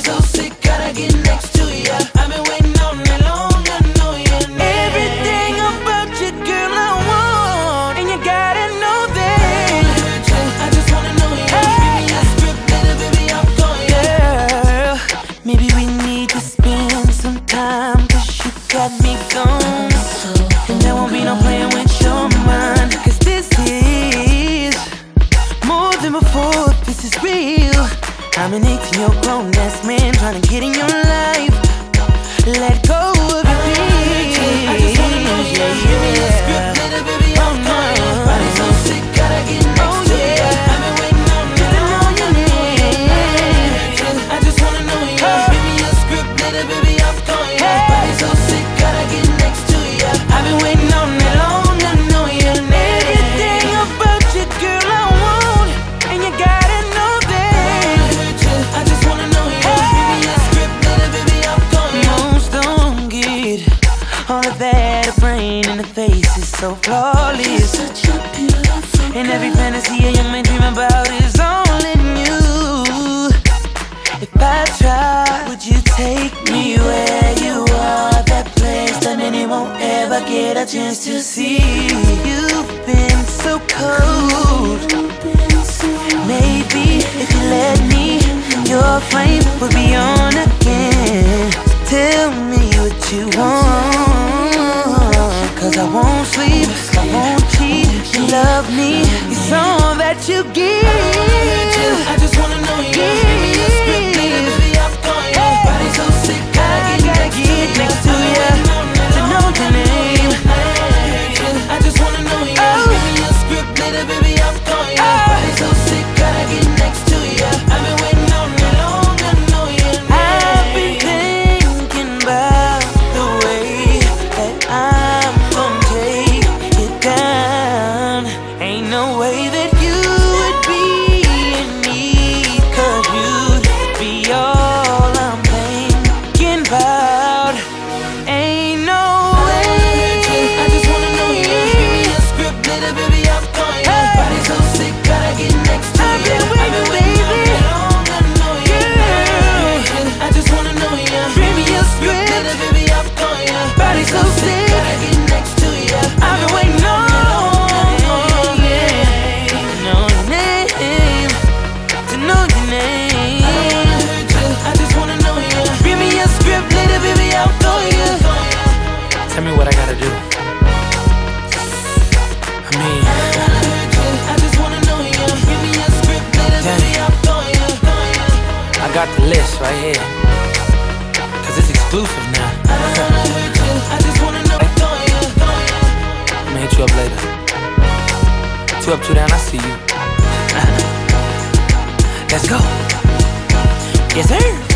so sick, gotta get next to ya. I've been waiting on that long, I know your name. Everything about you, girl, I want, and you gotta know that. I just wanna know you. Give me a script, little baby, I'm going. Girl, maybe we need to spend some time, 'cause you got me gone. And there won't be no playing with your mind, 'cause this is more than before, this is real. I'm an 18-year-old grown-ass man trying to get in your life. Let go of your fears. I just wanna know you. Give me a script, little baby, I'm going. Body so sick, gotta get next to ya. I've been waiting on that long, I know your name. I just wanna know you. Give me a script, little baby, I'm going. Body so sick, gotta get next to ya. I've been waiting on that long, I know your name. Everything about you, girl, I want, and you gotta know that. I just wanna know you. Give me a script, little baby, I'm going. Most don't get all of that, a brain in the face is so flawless. Such a beautiful And every fantasy a young man dream about is all in you. If I try, would you take me where you are? That place that many won't ever get a chance to see. You've been so cold. Maybe if you let me, your flame would be on again. Tell me what you want, 'cause I won't sleep, I won't cheat. You love me, it's all that you give. I just wanna know you. Give me a script, little baby, I'm going. Body so sick, I gotta get next to ya to know your name. I just wanna know you. Give me a script, little baby, I'm going. Body so sick, gotta get next to ya. I've been waiting on that long, I know your name. I've been thinking about the way that I'm gonna take it down. Ain't no way that you would be in need, 'cause you'd be all I'm thinking about. Ain't no way. I just wanna know you. Give me a script, little baby, I'm going. Body so sick, gotta get next to I've ya. been waiting, baby. I know you. I just wanna know you. Bring me a Script, script. little baby, I'm going. Body so sick, Gotta get next to ya. I've been waiting on. Yeah, to know your name, to know your name. I just wanna know you. Bring me a script, little baby, I'll call you. Tell me what I gotta do. I mean, I just wanna know you. Give me a script, little baby, I'm going. I got the list right here, 'cause it's exclusive now. I just wanna know you. I'ma hit you up later. 2 up, 2 down, I see you. Let's go. Yes, sir.